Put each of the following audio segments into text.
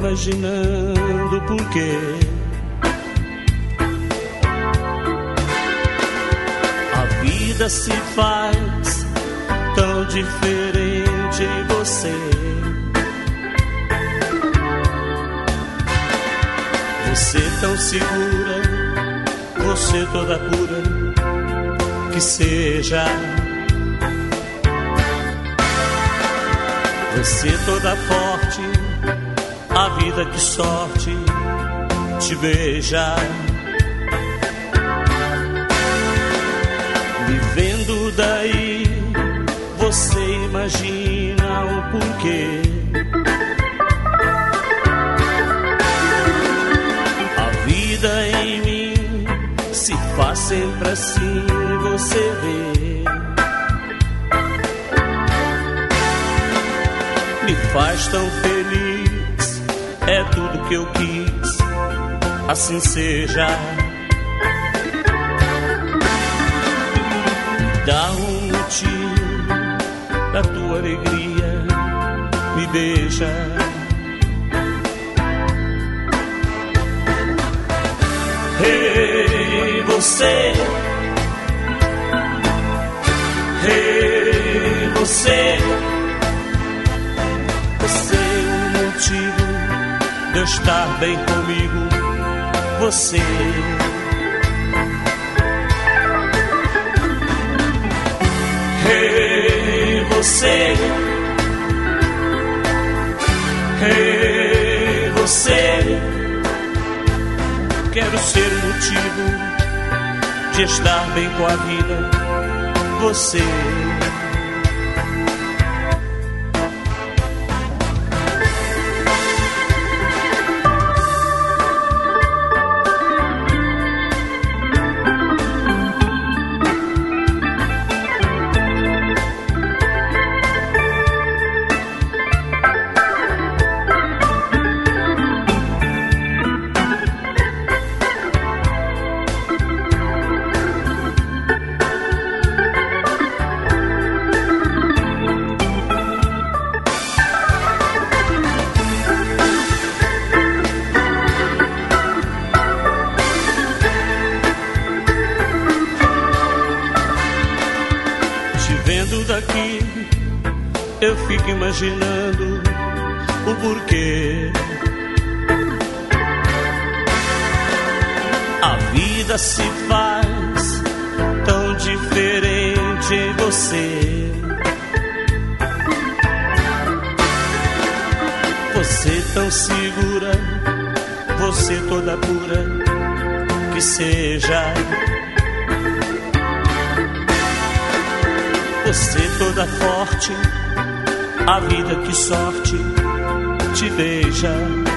imaginando por quê. A vida se faz tão diferente em você. Você tão segura, você toda pura, que seja. Você toda forte, a vida que sorte te beija. Me vendo daí, você imagina o porquê. A vida em mim se faz sempre assim, você vê. Me faz tão feliz, é tudo que eu quis, assim seja. Dá um motivo da tua alegria, me beija. Hey, você. Hey, você. Você é o motivo de eu estar bem comigo, você. Hey, você. Hey, você. Quero ser o motivo de estar bem com a vida, você. Daqui eu fico imaginando o porquê. A vida se faz tão diferente em você. Você tão segura, você toda pura, que seja. Você toda forte, a vida que sorte te beija.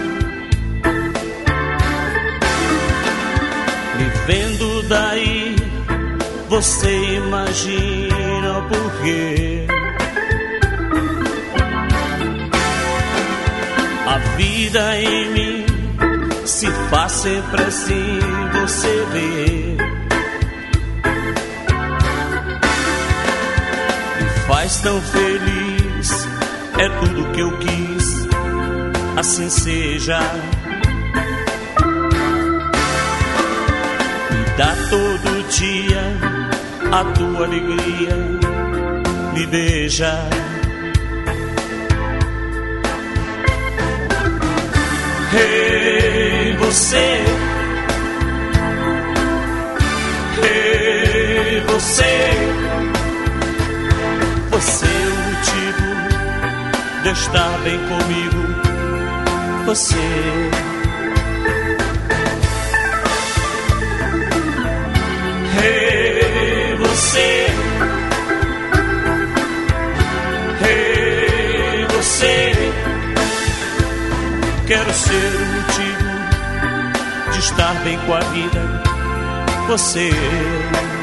Me vendo daí, você imagina o porquê. A vida em mim se faz sempre assim, você vê. Faz tão feliz, é tudo que eu quis, assim seja. Me dá todo dia a tua alegria, me beija. Hey, você. Hey, você. Você é o motivo de estar bem comigo, você. Hey, você. Hey, você. Quero ser o motivo de estar bem com a vida, você.